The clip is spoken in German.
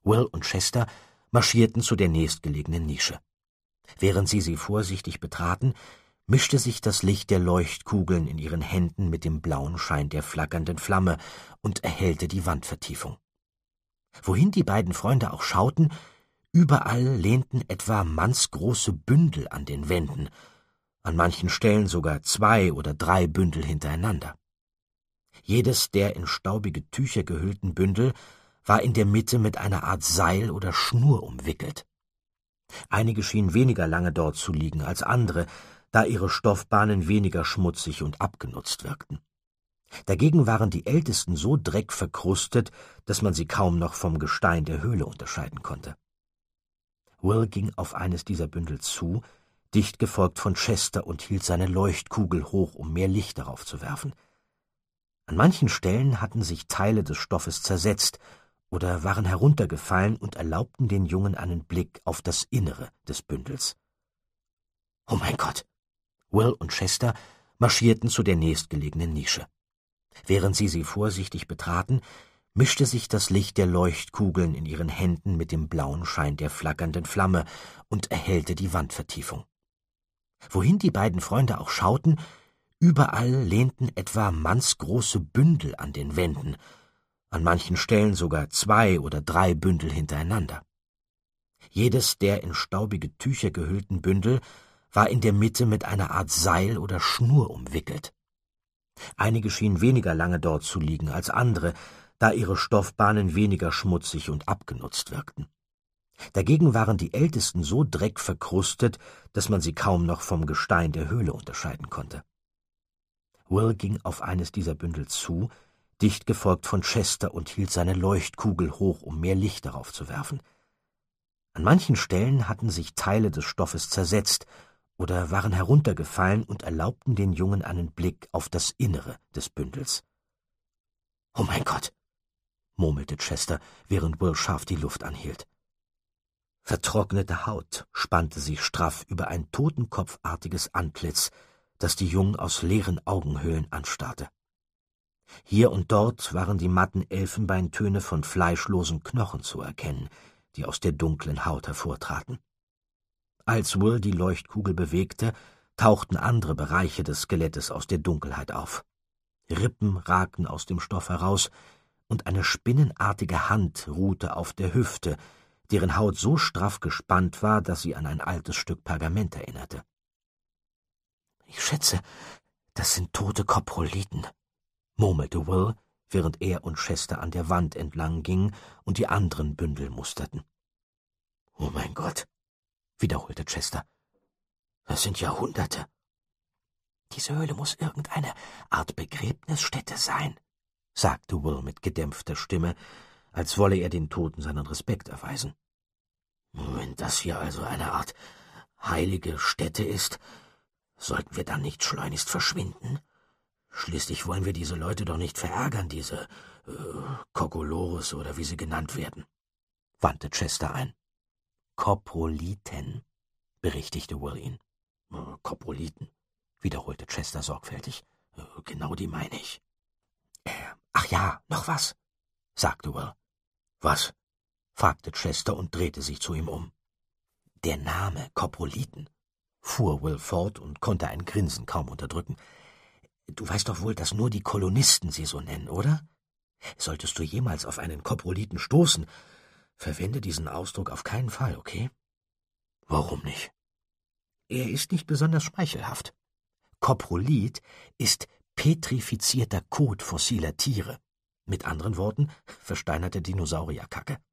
Will und Chester marschierten zu der nächstgelegenen Nische. Während sie vorsichtig betraten, mischte sich das Licht der Leuchtkugeln in ihren Händen mit dem blauen Schein der flackernden Flamme und erhellte die Wandvertiefung. Wohin die beiden Freunde auch schauten, überall lehnten etwa mannsgroße Bündel an den Wänden, an manchen Stellen sogar 2 oder 3 Bündel hintereinander. Jedes der in staubige Tücher gehüllten Bündel war in der Mitte mit einer Art Seil oder Schnur umwickelt. Einige schienen weniger lange dort zu liegen als andere, da ihre Stoffbahnen weniger schmutzig und abgenutzt wirkten. Dagegen waren die ältesten so dreckverkrustet, dass man sie kaum noch vom Gestein der Höhle unterscheiden konnte. Will ging auf eines dieser Bündel zu, dicht gefolgt von Chester, und hielt seine Leuchtkugel hoch, um mehr Licht darauf zu werfen. An manchen Stellen hatten sich Teile des Stoffes zersetzt oder waren heruntergefallen und erlaubten den Jungen einen Blick auf das Innere des Bündels. »Oh mein Gott!« Will und Chester marschierten zu der nächstgelegenen Nische. Während sie vorsichtig betraten, mischte sich das Licht der Leuchtkugeln in ihren Händen mit dem blauen Schein der flackernden Flamme und erhellte die Wandvertiefung. Wohin die beiden Freunde auch schauten, überall lehnten etwa mannsgroße Bündel an den Wänden, an manchen Stellen sogar 2 oder 3 Bündel hintereinander. Jedes der in staubige Tücher gehüllten Bündel war in der Mitte mit einer Art Seil oder Schnur umwickelt. Einige schienen weniger lange dort zu liegen als andere, da ihre Stoffbahnen weniger schmutzig und abgenutzt wirkten. Dagegen waren die ältesten so dreckverkrustet, dass man sie kaum noch vom Gestein der Höhle unterscheiden konnte. Will ging auf eines dieser Bündel zu, dicht gefolgt von Chester, und hielt seine Leuchtkugel hoch, um mehr Licht darauf zu werfen. An manchen Stellen hatten sich Teile des Stoffes zersetzt oder waren heruntergefallen und erlaubten den Jungen einen Blick auf das Innere des Bündels. »Oh mein Gott«, murmelte Chester, während Will scharf die Luft anhielt. Vertrocknete Haut spannte sich straff über ein totenkopfartiges Antlitz, das die Jungen aus leeren Augenhöhlen anstarrte. Hier und dort waren die matten Elfenbeintöne von fleischlosen Knochen zu erkennen, die aus der dunklen Haut hervortraten. Als Will die Leuchtkugel bewegte, tauchten andere Bereiche des Skelettes aus der Dunkelheit auf. Rippen ragten aus dem Stoff heraus, und eine spinnenartige Hand ruhte auf der Hüfte, deren Haut so straff gespannt war, dass sie an ein altes Stück Pergament erinnerte. »Ich schätze, das sind tote Koproliten«, murmelte Will, während er und Chester an der Wand entlang gingen und die anderen Bündel musterten. »Oh mein Gott«, wiederholte Chester. »Das sind Jahrhunderte.« »Diese Höhle muss irgendeine Art Begräbnisstätte sein«, sagte Will mit gedämpfter Stimme, als wolle er den Toten seinen Respekt erweisen. »Wenn das hier also eine Art heilige Stätte ist, sollten wir dann nicht schleunigst verschwinden? Schließlich wollen wir diese Leute doch nicht verärgern, diese Kokolores oder wie sie genannt werden«, wandte Chester ein. »Koproliten«, berichtigte Will ihn. »Koproliten«, wiederholte Chester sorgfältig. »Genau die meine ich.« »Ach ja, noch was«, sagte Will. »Was?« fragte Chester und drehte sich zu ihm um. »Der Name Koproliten«, fuhr Will fort und konnte ein Grinsen kaum unterdrücken. »Du weißt doch wohl, dass nur die Kolonisten sie so nennen, oder? Solltest du jemals auf einen Koproliten stoßen, verwende diesen Ausdruck auf keinen Fall, okay?« »Warum nicht?« »Er ist nicht besonders schmeichelhaft. Koprolit ist petrifizierter Kot fossiler Tiere. Mit anderen Worten, versteinerte Dinosaurierkacke.